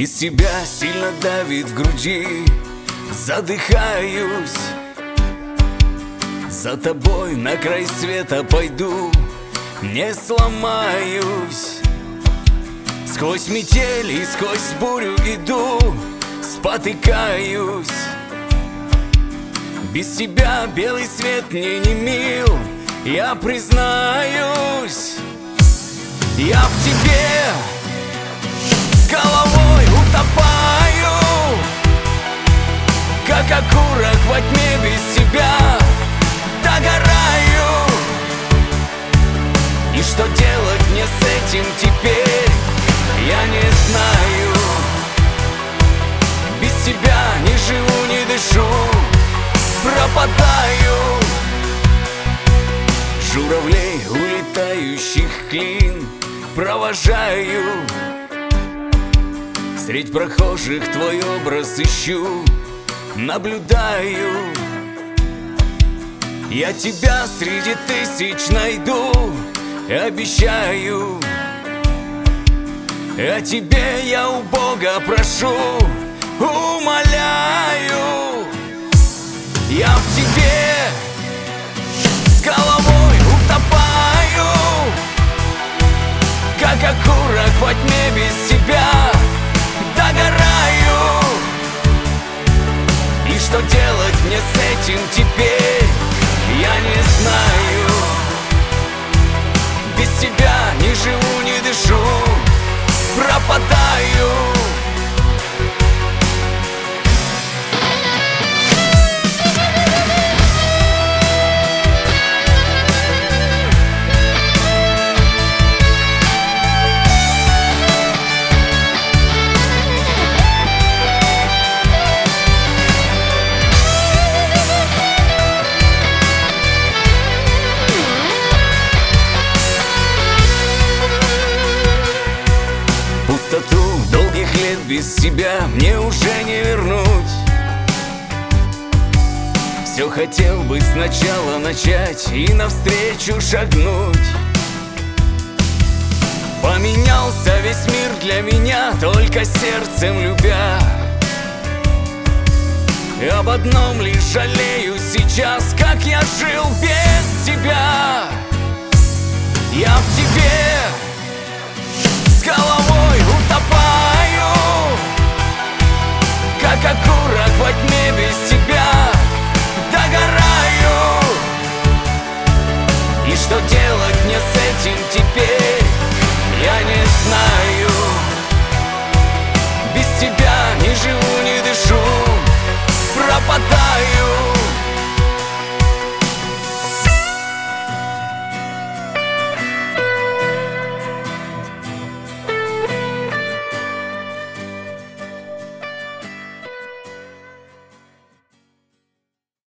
Без тебя сильно давит в груди, задыхаюсь. За тобой на край света пойду, не сломаюсь. Сквозь метель и сквозь бурю иду, спотыкаюсь. Без тебя белый свет мне не мил, я признаюсь. Я в тебе с головой утопаю, как окурок во тьме, без тебя догораю. И что делать мне с этим теперь, я не знаю. Без тебя не живу, не дышу, пропадаю. Журавлей, улетающих клин, провожаю. Средь прохожих твой образ ищу, наблюдаю. Я тебя среди тысяч найду, обещаю. О тебе я у Бога прошу, умоляю. Я в тебе с головой утопаю, как окурок во тьме, без тебя догораю. И что делать мне с этим теперь, я не знаю. Без тебя не живу, не дышу, пропадаю. Пустоту долгих лет без тебя мне уже не вернуть. Все хотел бы сначала начать и навстречу шагнуть. Поменялся весь мир для меня, только сердцем любя. И об одном лишь жалею сейчас, как я жил без тебя. Я в тебе с головой утопаю, как окурок во тьме, без тебя догораю. И что делать мне с этим теперь, я не знаю. Без тебя не живу,